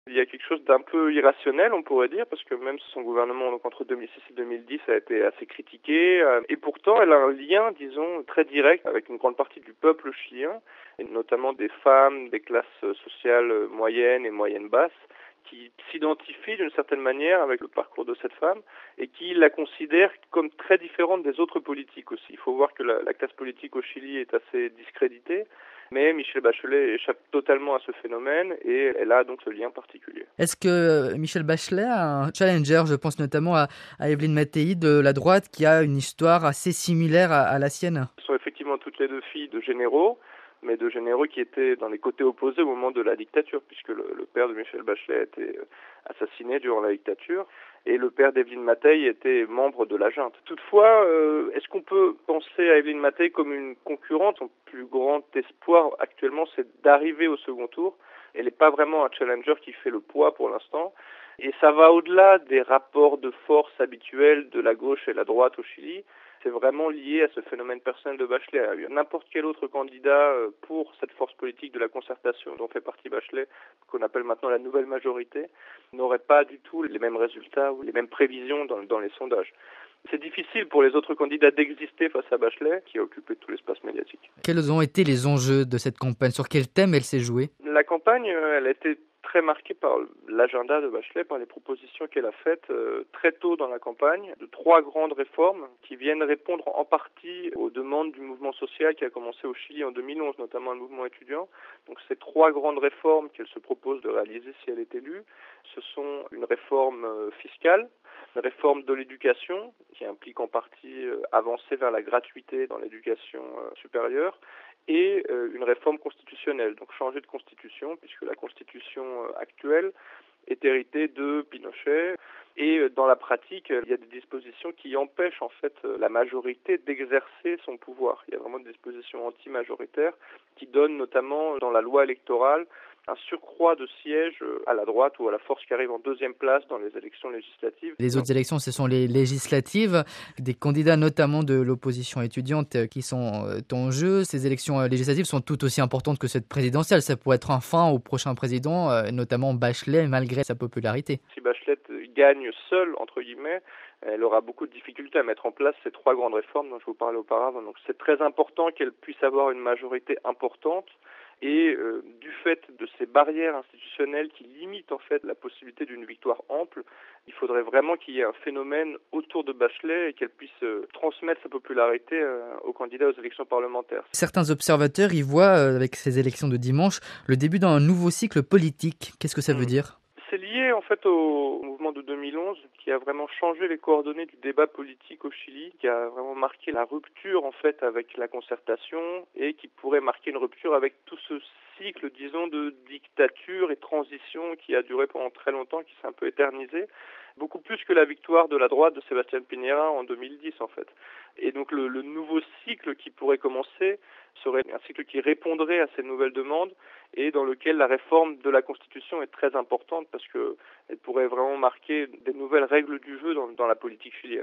Il y a quelque chose d'un peu irrationnel, on pourrait dire, parce que même son gouvernement, donc entre 2006 et 2010, a été assez critiqué. Et pourtant, elle a un lien, disons, très direct avec une grande partie du peuple chilien, et notamment des femmes, des classes sociales moyennes et moyennes basses, qui s'identifient d'une certaine manière avec le parcours de cette femme et qui la considèrent comme très différente des autres politiques aussi. Il faut voir que la classe politique au Chili est assez discréditée. Mais Michelle Bachelet échappe totalement à ce phénomène et elle a donc ce lien particulier. Est-ce que Michelle Bachelet a un challenger? Je pense notamment à Evelyne Mattei de la droite qui a une histoire assez similaire à la sienne. Ce sont effectivement toutes les deux filles de généraux, mais de généraux qui étaient dans les côtés opposés au moment de la dictature, puisque le père de Michelle Bachelet a été assassiné durant la dictature et le père d'Evelyne Mattei était membre de la junte. Toutefois, est-ce qu'on peut penser à Evelyne Mattei comme une concurrente? Son plus grand espoir actuellement, c'est d'arriver au second tour. Elle n'est pas vraiment un challenger qui fait le poids pour l'instant. Et ça va au-delà des rapports de force habituels de la gauche et la droite au Chili. C'est vraiment lié à ce phénomène personnel de Bachelet. N'importe quel autre candidat pour cette force politique de la concertation dont fait partie Bachelet, qu'on appelle maintenant la nouvelle majorité, n'aurait pas du tout les mêmes résultats ou les mêmes prévisions dans les sondages. C'est difficile pour les autres candidats d'exister face à Bachelet, qui a occupé tout l'espace médiatique. Quels ont été les enjeux de cette campagne? Sur quel thème elle s'est jouée? La campagne, elle a été très marquée par l'agenda de Bachelet, par les propositions qu'elle a faites très tôt dans la campagne, de 3 grandes réformes qui viennent répondre en partie aux demandes du mouvement social qui a commencé au Chili en 2011, notamment le mouvement étudiant. Donc ces 3 grandes réformes qu'elle se propose de réaliser si elle est élue, ce sont une réforme fiscale, une réforme de l'éducation qui implique en partie avancer vers la gratuité dans l'éducation supérieure, et une réforme constitutionnelle, donc changer de constitution, puisque la constitution actuelle est héritée de Pinochet. Et dans la pratique, il y a des dispositions qui empêchent en fait la majorité d'exercer son pouvoir. Il y a vraiment des dispositions anti-majoritaires qui donnent notamment dans la loi électorale un surcroît de sièges à la droite ou à la force qui arrive en deuxième place dans les élections législatives. Les autres élections, ce sont les législatives, des candidats notamment de l'opposition étudiante qui sont en jeu. Ces élections législatives sont tout aussi importantes que cette présidentielle. Ça pourrait être un frein au prochain président, notamment Bachelet, malgré sa popularité. Si Bachelet gagne seule, entre guillemets, elle aura beaucoup de difficultés à mettre en place ces 3 grandes réformes dont je vous parlais auparavant. Donc c'est très important qu'elle puisse avoir une majorité importante. Et du fait de ces barrières institutionnelles qui limitent en fait la possibilité d'une victoire ample, il faudrait vraiment qu'il y ait un phénomène autour de Bachelet et qu'elle puisse transmettre sa popularité aux candidats aux élections parlementaires. Certains observateurs y voient, avec ces élections de dimanche, le début d'un nouveau cycle politique. Qu'est-ce que ça veut dire ? C'est lié en fait au mouvement de 2011 qui a vraiment changé les coordonnées du débat politique au Chili, qui a vraiment marqué la rupture en fait avec la concertation et qui pourrait marquer une rupture avec tout ce cycle, disons, de dictature et transition qui a duré pendant très longtemps, qui s'est un peu éternisé, beaucoup plus que la victoire de la droite de Sébastien Piñera en 2010 en fait. Et donc le nouveau cycle qui pourrait commencer serait un cycle qui répondrait à ces nouvelles demandes et dans lequel la réforme de la Constitution est très importante parce qu'elle pourrait vraiment marquer des nouvelles règles du jeu dans la politique chilienne.